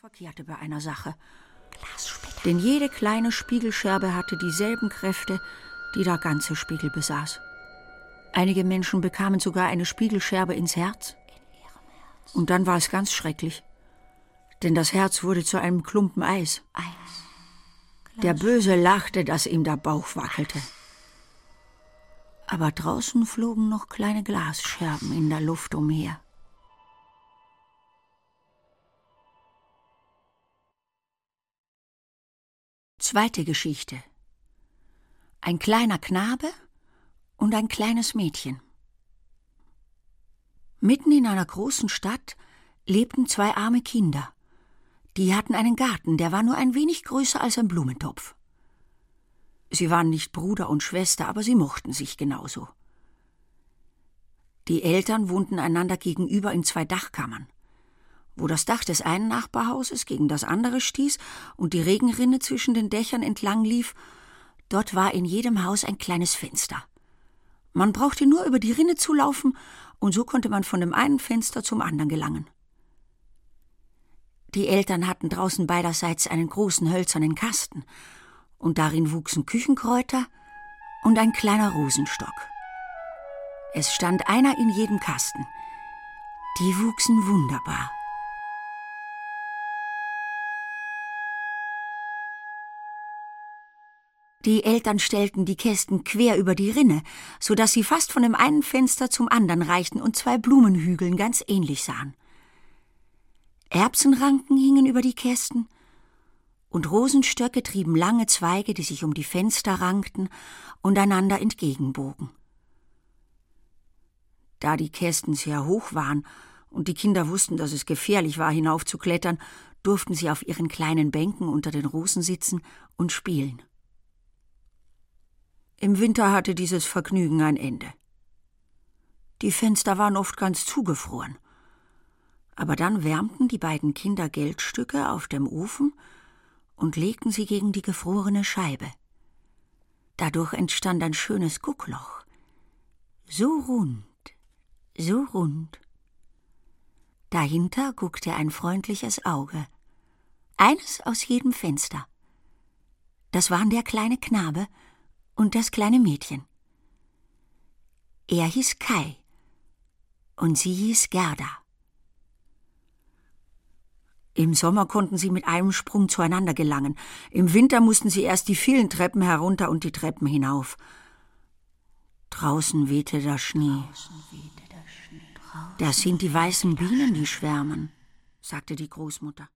verkehrte bei einer Sache. Denn jede kleine Spiegelscherbe hatte dieselben Kräfte, die der ganze Spiegel besaß. Einige Menschen bekamen sogar eine Spiegelscherbe ins Herz. Und dann war es ganz schrecklich. Denn das Herz wurde zu einem Klumpen Eis. Der Böse lachte, dass ihm der Bauch wackelte. Aber draußen flogen noch kleine Glasscherben in der Luft umher. Zweite Geschichte. Ein kleiner Knabe und ein kleines Mädchen. Mitten in einer großen Stadt lebten zwei arme Kinder. Die hatten einen Garten, der war nur ein wenig größer als ein Blumentopf. Sie waren nicht Bruder und Schwester, aber sie mochten sich genauso. Die Eltern wohnten einander gegenüber in zwei Dachkammern. Wo das Dach des einen Nachbarhauses gegen das andere stieß und die Regenrinne zwischen den Dächern entlang lief, dort war in jedem Haus ein kleines Fenster. Man brauchte nur über die Rinne zu laufen, und so konnte man von dem einen Fenster zum anderen gelangen. Die Eltern hatten draußen beiderseits einen großen hölzernen Kasten, und darin wuchsen Küchenkräuter und ein kleiner Rosenstock. Es stand einer in jedem Kasten. Die wuchsen wunderbar. Die Eltern stellten die Kästen quer über die Rinne, so dass sie fast von dem einen Fenster zum anderen reichten und zwei Blumenhügeln ganz ähnlich sahen. Erbsenranken hingen über die Kästen, und Rosenstöcke trieben lange Zweige, die sich um die Fenster rankten und einander entgegenbogen. Da die Kästen sehr hoch waren und die Kinder wussten, dass es gefährlich war, hinaufzuklettern, durften sie auf ihren kleinen Bänken unter den Rosen sitzen und spielen. Im Winter hatte dieses Vergnügen ein Ende. Die Fenster waren oft ganz zugefroren. Aber dann wärmten die beiden Kinder Geldstücke auf dem Ofen und legten sie gegen die gefrorene Scheibe. Dadurch entstand ein schönes Guckloch. So rund, so rund. Dahinter guckte ein freundliches Auge. Eines aus jedem Fenster. Das waren der kleine Knabe und das kleine Mädchen. Er hieß Kai und sie hieß Gerda. Im Sommer konnten sie mit einem Sprung zueinander gelangen. Im Winter mussten sie erst die vielen Treppen herunter und die Treppen hinauf. Draußen wehte der Schnee. Das sind die weißen Bienen, die schwärmen, sagte die Großmutter.